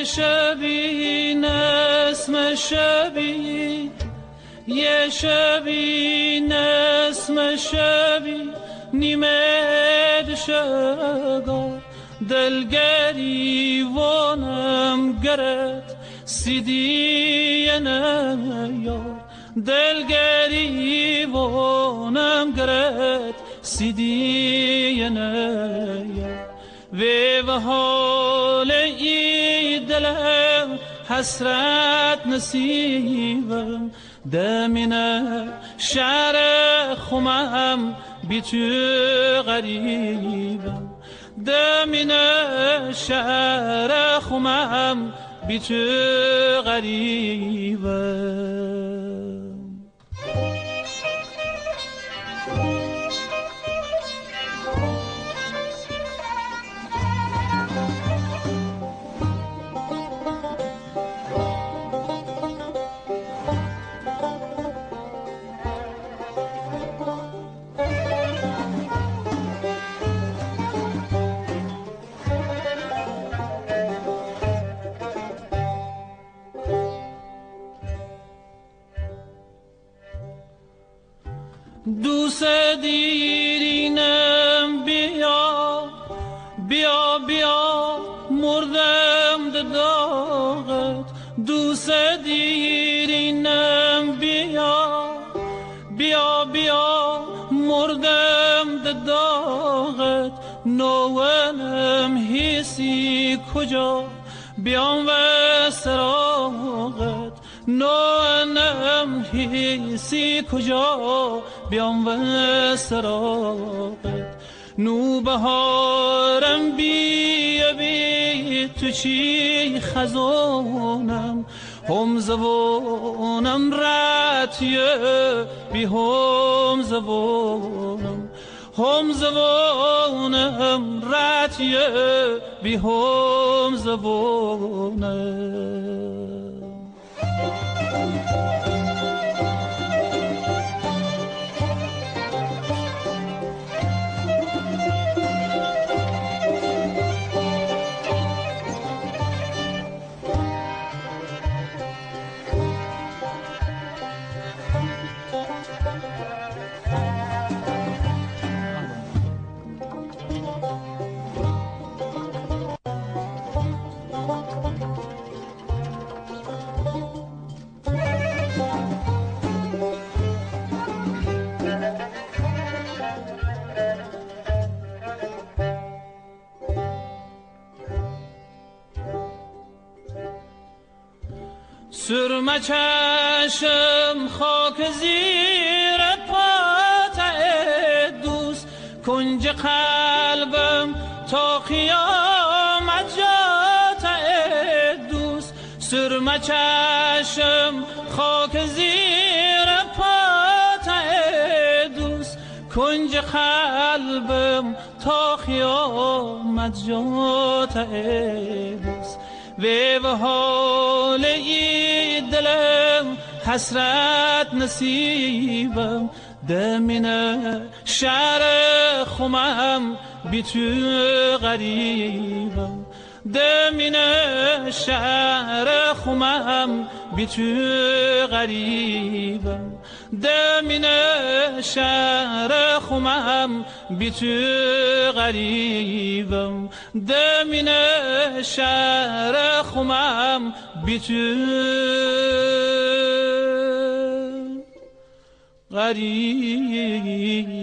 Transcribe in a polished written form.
شبی نسم شبی، یه شبی نسم شبی، نیمه دشگاه دلگری وانم گرد سیدی نیار، دلگری وانم گرد سیدی نیار. و حال ای دلم حسرت نصیبم، دمینه شهر خمم بی تو غریبم، دمینه شهر خمم بی تو غریبم. دوست دیرینم بیا بیا بیا، مردم ده داغت. دوست دیرینم بیا بیا بیا، مردم ده داغت. نوانم حسی کجا بیام و سراغت، نوانم حسی کجا بیام و سراغت. نو بهارم بیا بی تو چی خزانم، هم زبانم راتیه بی هم زبانم، هم زبانم راتیه بی هم زبانم. سرمه چشم خاک زیر پات دوست، کنج قلبم تا قیامت جات دوست. سرمه چشم خاک زیر پات دوست، کنج قلبم تا قیامت جات دوست. و حال ای دلم حسرت نصیبم، دمینه شهر خمم بی تو غریبم، دمینه شهر خمم بی تو غریبم، دمینه شهر خمم بی تو غریبم، دمینه شهر خمم بی تو غریبم.